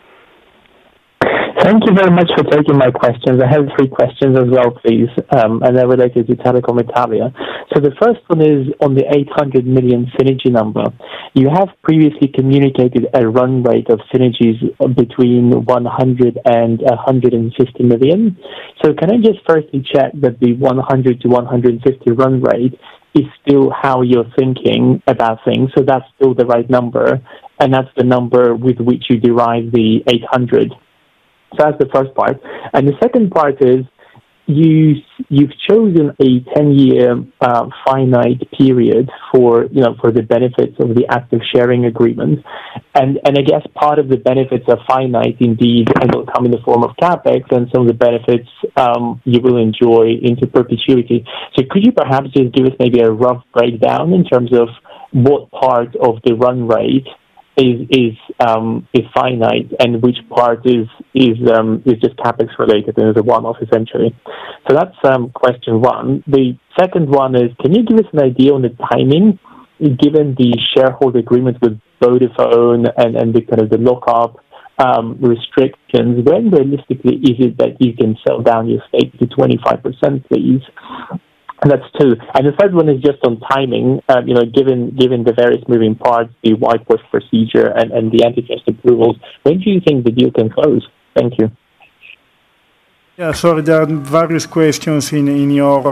Thank you very much for taking my questions. I have 3 questions as well, please, and they're related to Telecom Italia. So the first one is on the 800 million synergy number. You have previously communicated a run rate of synergies between 100 and 150 million. So can I just firstly check that the 100 to 150 run rate is still how you're thinking about things? So that's still the right number, and that's the number with which you derive the 800. So that's the first part. And the second part is you've chosen a 10-year finite period for the benefits of the active sharing agreement. And I guess part of the benefits are finite indeed and will come in the form of CapEx, and some of the benefits you will enjoy into perpetuity. So could you perhaps just give us maybe a rough breakdown in terms of what part of the run rate is finite and which part is just CapEx related and is a one-off essentially? So that's question one. The second one is, can you give us an idea on the timing, given the shareholder agreement with Vodafone and the kind of the lock-up restrictions? When realistically is it that you can sell down your stake to 25%, please? And that's 2. And the third one is just on timing. Given the various moving parts, the whitewash procedure and the antitrust approvals, when do you think the deal can close? Thank you. Yeah, sorry, there are various questions in your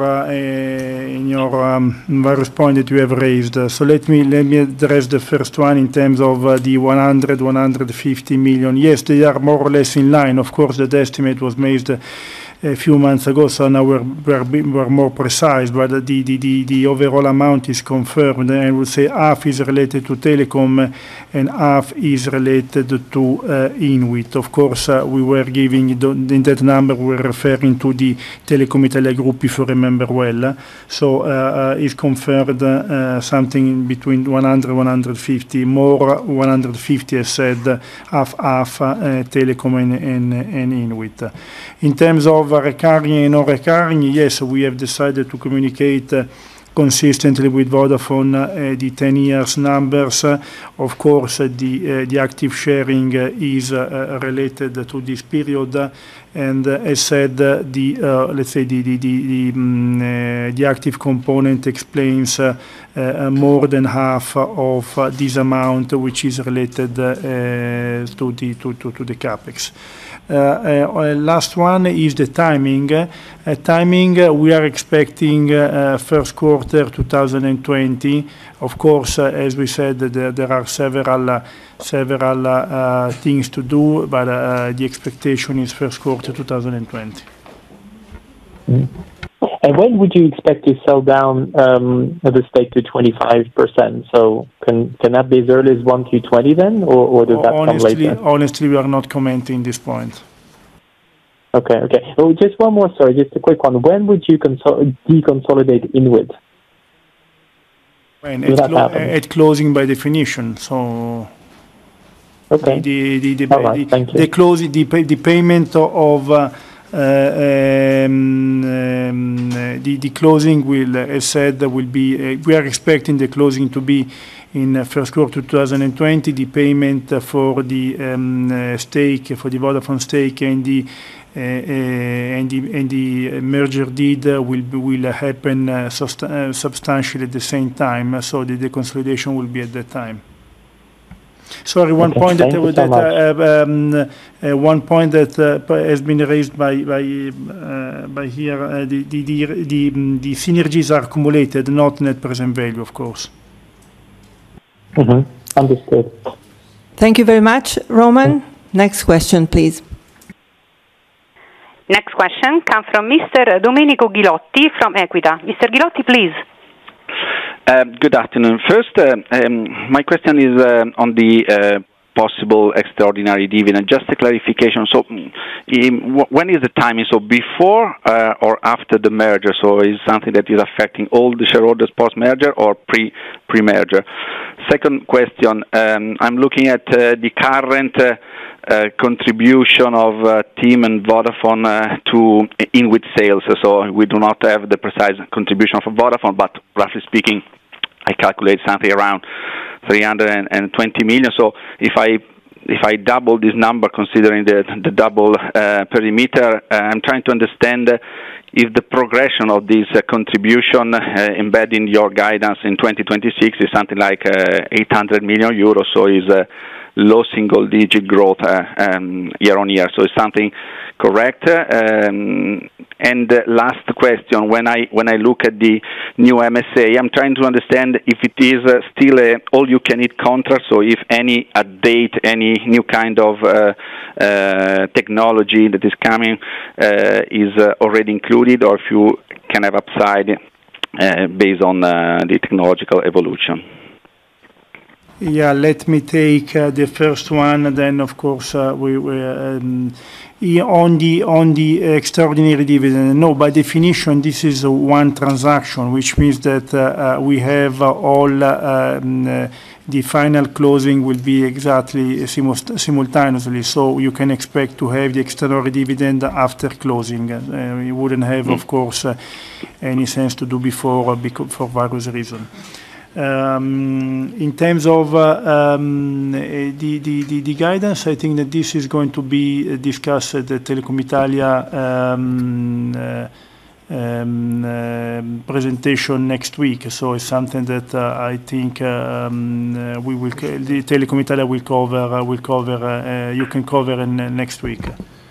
various points that you have raised. So let me address the first one in terms of the 150 million. Yes, they are more or less in line. Of course, the estimate was made a few months ago, so now we're more precise, but the overall amount is confirmed, and I would say half is related to Telecom and half is related to INWIT. Of course, we were giving, in that number, we're referring to the Telecom Italia group, if you remember well. So it's confirmed something between 100 and 150, more 150, as said, half Telecom and INWIT. In terms of recurring and non-recurring, yes, we have decided to communicate consistently with Vodafone the 10 years numbers. Of course, the active sharing is related to this period, and as said, let's say the active component explains more than half of this amount, which is related to the capex. Last one is the timing. We are expecting first quarter 2020. Of course, as we said, there are several things to do, but the expectation is first quarter 2020. And when would you expect to sell down the stake to 25%? So can that be as early as 1Q20 then, or does that come later? Honestly, we are not commenting this point. Okay. Oh, just one more, sorry, just a quick one. When would you deconsolidate INWIT? At closing by definition. So okay. The payment of the closing will, as said, will be. We are expecting the closing to be in first quarter 2020. The payment for the stake, for the Vodafone stake, and the merger deed will happen substantially at the same time. So the deconsolidation will be at that time. Sorry, one point that has been raised by here. The synergies are accumulated, not net present value, of course. Understood. Thank you very much, Roman. Next question, please. Next question comes from Mr. Domenico Ghilotti from Equita. Mr. Ghilotti, please. Good afternoon. First, my question is on the possible extraordinary dividend. Just a clarification. So, when is the timing? So, before or after the merger? So, is something that is affecting all the shareholders post-merger or pre-merger? Second question. I'm looking at the current contribution of TIM and Vodafone to INWIT sales. So, we do not have the precise contribution for Vodafone, but roughly speaking, I calculate something around 320 million. So if I double this number, considering the double perimeter, I'm trying to understand if the progression of this contribution embedded in your guidance in 2026 is something like 800 million euros. So is low single-digit growth year on year. So is something correct? And last question, when I look at the new MSA, I'm trying to understand if it is still a all-you-can-eat contract, so if any update, any new kind of technology that is coming is already included, or if you can have upside based on the technological evolution. Yeah, let me take the first one, and then of course on the extraordinary dividend. No, by definition, this is one transaction, which means that we have all the final closing will be exactly simultaneously. So you can expect to have the extraordinary dividend after closing. It wouldn't have, of course, any sense to do before for various reasons. In terms of the guidance, I think that this is going to be discussed at the Telecom Italia presentation next week. So it's something that I think the Telecom Italia will cover. You can cover next week.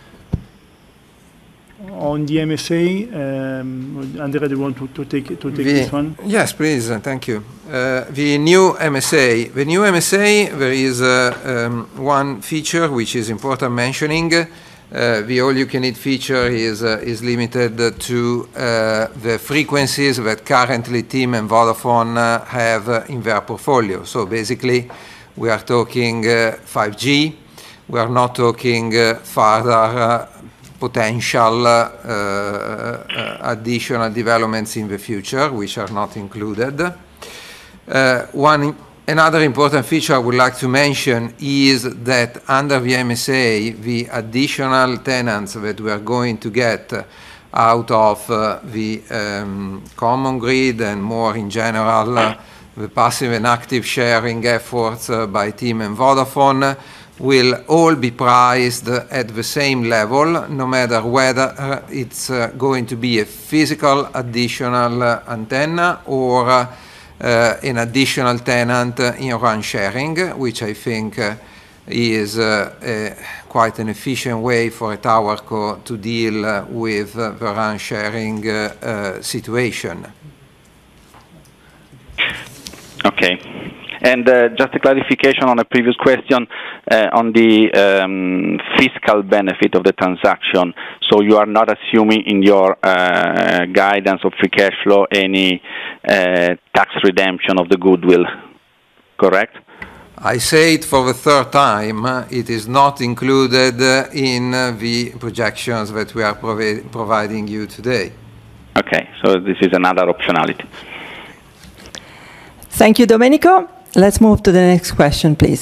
On the MSA, Andrea, do you want to take this one? Yes, please. Thank you. The new MSA, there is one feature which is important mentioning. The all-you-can-eat feature is limited to the frequencies that currently TIM and Vodafone have in their portfolio. So basically, we are talking 5G. We are not talking further potential additional developments in the future, which are not included. Another important feature I would like to mention is that under the MSA, the additional tenants that we are going to get out of the common grid and more in general, the passive and active sharing efforts by TIM and Vodafone will all be priced at the same level, no matter whether it's going to be a physical additional antenna or an additional tenant in RAN sharing, which I think is quite an efficient way for a towerco to deal with the RAN sharing situation. Okay. And just a clarification on a previous question on the fiscal benefit of the transaction. So you are not assuming in your guidance of free cash flow any tax redemption of the goodwill, correct? I say it for the third time. It is not included in the projections that we are providing you today. Okay, so this is another optionality. Thank you, Domenico. Let's move to the next question, please.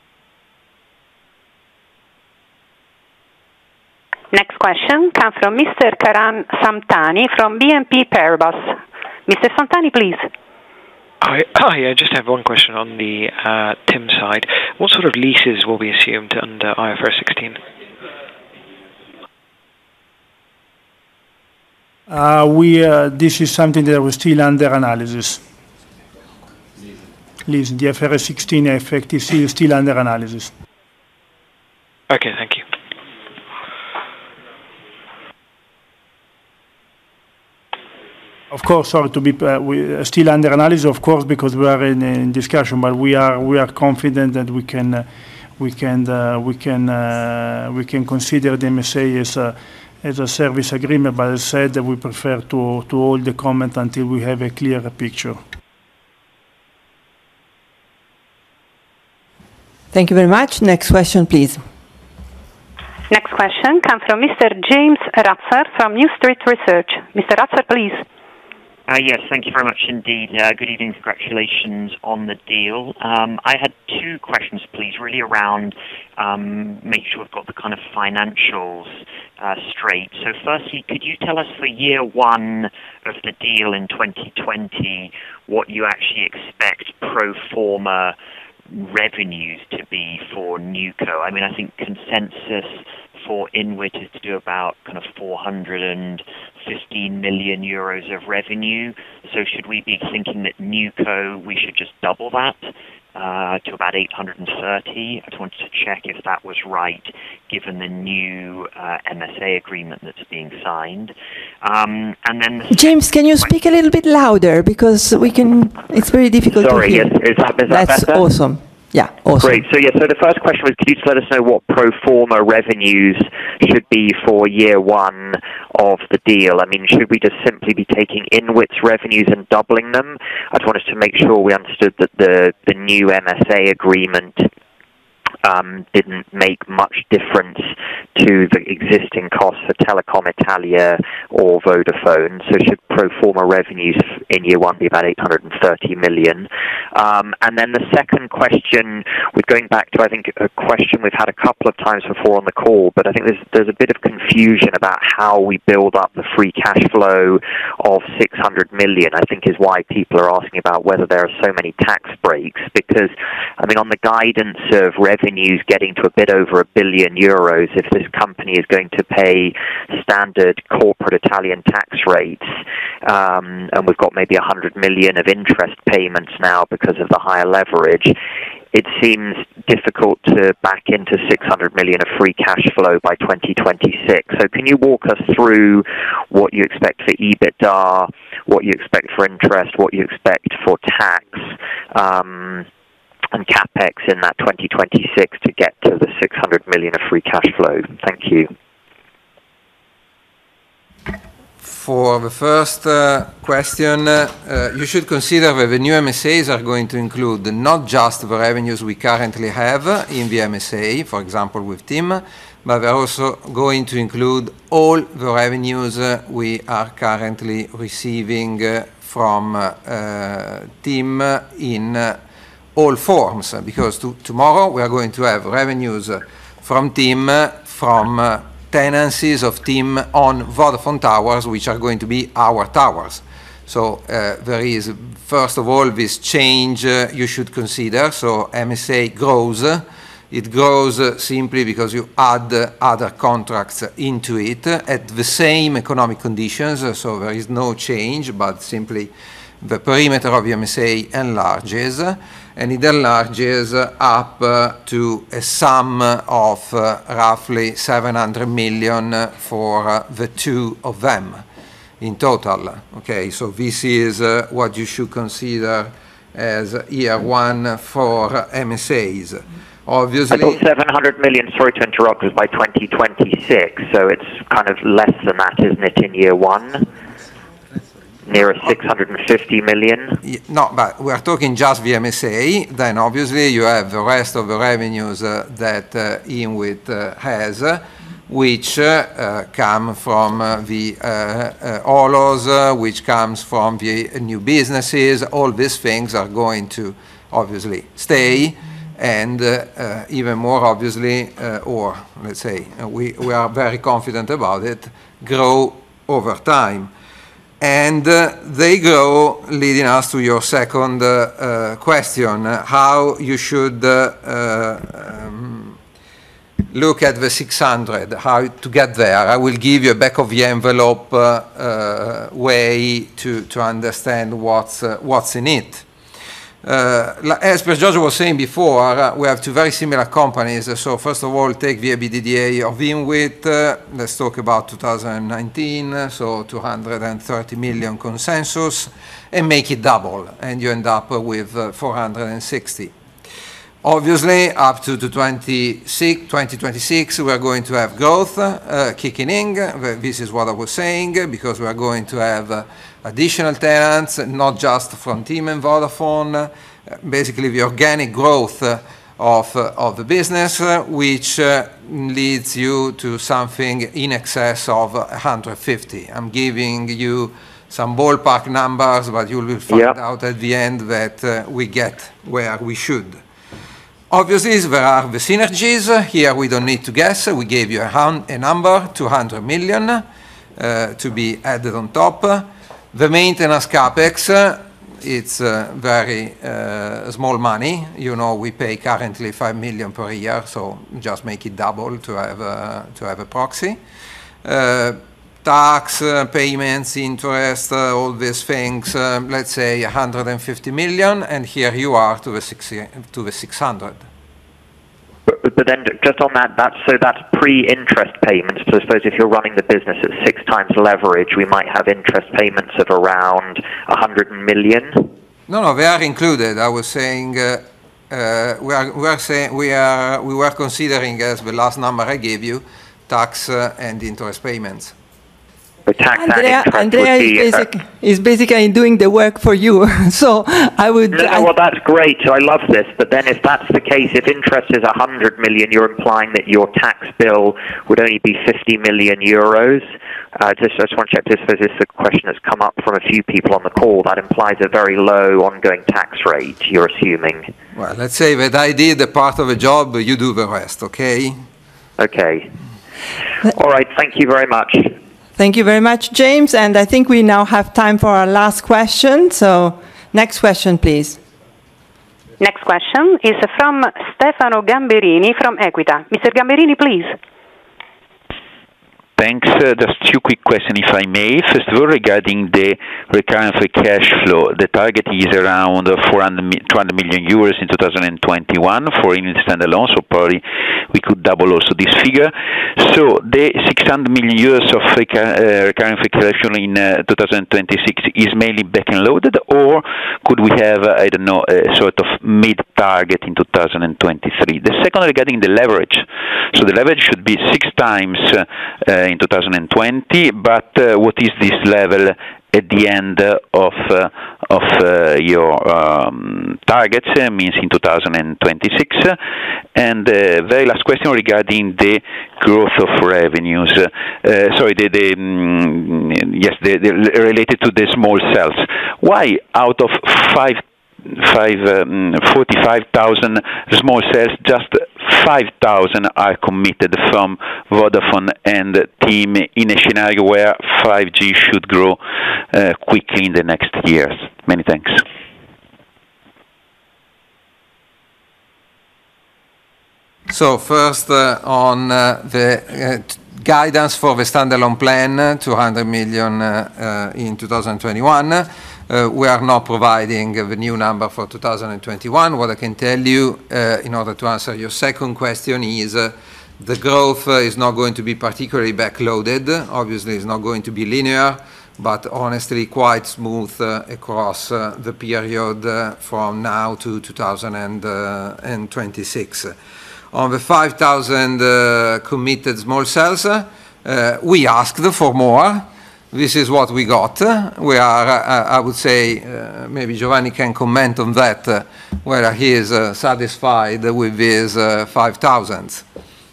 Next question comes from Mr. Karan Samtani from BNP Paribas. Mr. Samtani, please. Hi, I just have one question on the TIM side. What sort of leases will be assumed under IFRS 16? This is something that was still under analysis. Listen, the IFRS 16 effect is still under analysis. Okay, thank you. Of course, sorry to be we still under analysis, of course, because we are in discussion, but we are confident that we we can consider the MSA as a service agreement. But as I said, we prefer to hold the comment until we have a clearer picture. Thank you very much. Next question, please. Next question comes from Mr. James Ratzer from New Street Research. Mr. Ratzer, please. Yes, thank you very much indeed. Good evening. Congratulations on the deal. I had two questions, please, really around make sure we've got the kind of financials straight. So firstly, could you tell us for year one of the deal in 2020 what you actually expect pro forma revenues to be for NewCo? I mean, I think consensus for INWIT is to do about kind of 415 million euros of revenue. So should we be thinking that NewCo, we should just double that to about 830? I just wanted to check if that was right, given the new MSA agreement that's being signed. And then James, can you speak a little bit louder, because it's very difficult to hear. Sorry, yes, is that That's better? Awesome. Yeah, awesome. Great. So the first question was, could you just let us know what pro forma revenues should be for year one of the deal? I mean, should we just simply be taking INWIT's revenues and doubling them? I just wanted to make sure we understood that the new MSA agreement didn't make much difference to the existing costs for Telecom Italia or Vodafone. So should pro forma revenues in year one be about 830 million? And then the second question, we're going back to, I think, a question we've had a couple of times before on the call, but I think there's a bit of confusion about how we build up the free cash flow of 600 million, I think is why people are asking about whether there are so many tax breaks. Because, I mean, on the guidance of revenues getting to a bit over €1 billion, if this company is going to pay standard corporate Italian tax rates, and we've got maybe 100 million of interest payments now because of the higher leverage, it seems difficult to back into 600 million of free cash flow by 2026. So can you walk us through what you expect for EBITDA, what you expect for interest, what you expect for tax, and CapEx in that 2026 to get to the 600 million of free cash flow? Thank you. For the first question, you should consider that the new MSAs are going to include not just the revenues we currently have in the MSA, for example with TIM, but they're also going to include all the revenues we are currently receiving from TIM in all forms, because tomorrow we are going to have revenues from TIM, from tenancies of TIM on Vodafone towers, which are going to be our towers. So there is, first of all, this change you should consider. So MSA grows. It grows simply because you add other contracts into it at the same economic conditions. So there is no change, but simply the perimeter of the MSA enlarges, and it enlarges up to a sum of roughly 700 million for the two of them in total. Okay, so this is what you should consider as year one for MSAs. Obviously, I thought 700 million, sorry to interrupt, was by 2026, so it's kind of less than that, isn't it, in year one? Near 650 million? No, but we are talking just the MSA. Then obviously you have the rest of the revenues that INWIT has, which come from the OLOs, which comes from the new businesses. All these things are going to obviously stay, and even more obviously, or let's say we are very confident about it, grow over time. And they grow, leading us to your second question, how you should look at the 600, how to get there. I will give you a back of the envelope way to understand what's in it. As per Giorgio was saying before, we have two very similar companies. So first of all, take the EBITDA of INWIT. Let's talk about 2019. So 230 million consensus, and make it double, and you end up with 460. Obviously, up to 2026, we are going to have growth kicking in. This is what I was saying, because we are going to have additional tenants, not just from TIM and Vodafone. Basically, the organic growth of the business, which leads you to something in excess of 150. I'm giving you some ballpark numbers, but you will find out at the end that we get where we should. Obviously, there are the synergies. Here we don't need to guess. We gave you a number, 200 million, to be added on top. The maintenance capex, it's very small money. You know, we pay currently 5 million per year, so just make it double to have a proxy. Tax, payments, interest, all these things, let's say 150 million, and here you are to the 600. But then just on that's pre-interest payments. So I suppose if you're running the business at 6 times leverage, we might have interest payments of around 100 million? No, they are included. I was saying we were considering, as the last number I gave you, tax and interest payments. Andrea is basically doing the work for you. So I would. Well, that's great. I love this. But then, if that's the case, if interest is 100 million, you're implying that your tax bill would only be 50 million euros. I just want to check this. This is a question that's come up from a few people on the call. That implies a very low ongoing tax rate. You're assuming. Well, let's say that I did the part of the job. You do the rest. Okay. Okay. All right. Thank you very much. Thank you very much, James. And I think we now have time for our last question. So next question, please. Next question is from Stefano Gamberini from Equita. Mr. Gamberini, please. Thanks. Just 2 quick questions, if I may. First of all, regarding the recurrent free cash flow, the target is around 200 million euros in 2021 for INWIT standalone, so probably we could double also this figure. So the 600 million euros of recurrent free cash flow in 2026 is mainly back and loaded, or could we have, I don't know, a sort of mid-target in 2023? The second, regarding the leverage. So the leverage should be 6 times in 2020, but what is this level at the end of your targets, means in 2026? And very last question regarding the growth of revenues. Related to the small cells. Why out of 45,000 small cells, just 5,000 are committed from Vodafone and TIM in a scenario where 5G should grow quickly in the next years? Many thanks. So first on the guidance for the standalone plan, 200 million in 2021. We are not providing the new number for 2021. What I can tell you, in order to answer your second question, is the growth is not going to be particularly backloaded. Obviously, it's not going to be linear, but honestly quite smooth across the period from now to 2026. On the 5,000 committed small cells, we asked for more. This is what we got. We are, I would say, maybe Giovanni can comment on that, whether he is satisfied with these 5,000.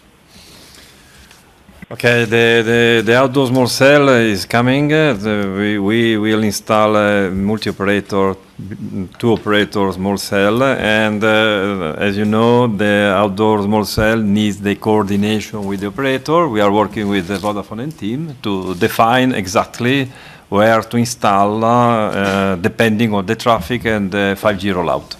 Okay, the outdoor small cell is coming. We will install a multi-operator, 2-operator small cell, and as you know, the outdoor small cell needs the coordination with the operator. We are working with the Vodafone and TIM to define exactly where to install, depending on the traffic and the 5G rollout.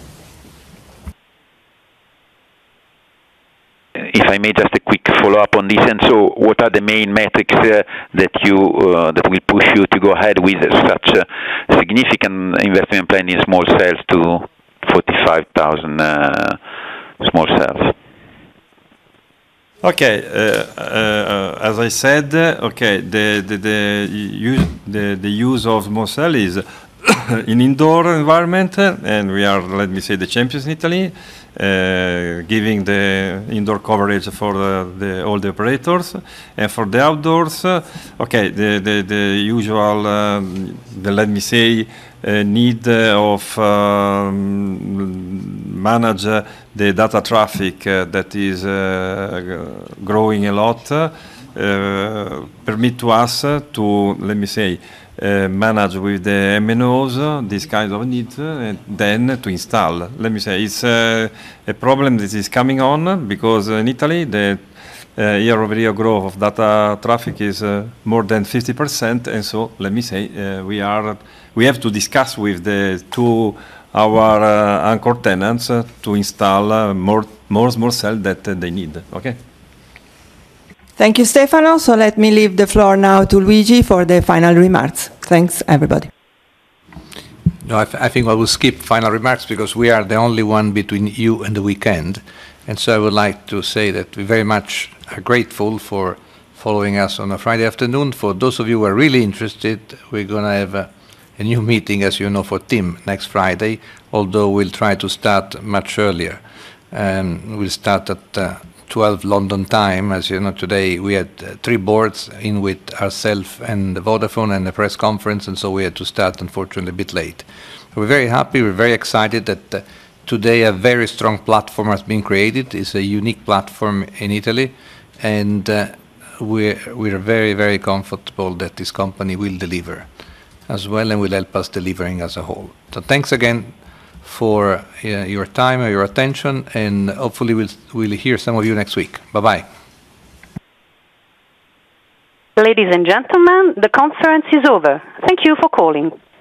If I may, just a quick follow-up on this. And so, what are the main metrics that will push you to go ahead with such a significant investment plan in small cells to 45,000 small cells? Okay, as I said, okay, the use of small cell is in indoor environment, and we are, let me say, the champions in Italy, giving the indoor coverage for all the operators, and for the outdoors, okay, the usual, let me say, need of manage the data traffic that is growing a lot, permit to us to, let me say, manage with the MNOs this kind of needs, and then to install. Let me say, it's a problem that is coming on because in Italy the year-over-year growth of data traffic is more than 50%, and so let me say we have to discuss with our anchor tenants to install more small cells that they need. Okay. Thank you, Stefano. So let me leave the floor now to Luigi for the final remarks. Thanks, everybody. No, I think I will skip final remarks because we are the only one between you and the weekend. And so I would like to say that we very much are grateful for following us on a Friday afternoon. For those of you who are really interested, we're going to have a new meeting, as you know, for TIM next Friday, although we'll try to start much earlier. We'll start at 12 London time. As you know, today we had 3 boards in with ourselves and Vodafone and the press conference, and so we had to start, unfortunately, a bit late. We're very happy, we're very excited that today a very strong platform has been created. It's a unique platform in Italy, and we're very, very comfortable that this company will deliver as well and will help us delivering as a whole. So thanks again for your time and your attention, and hopefully we'll hear some of you next week. Bye-bye. Ladies and gentlemen, the conference is over. Thank you for calling.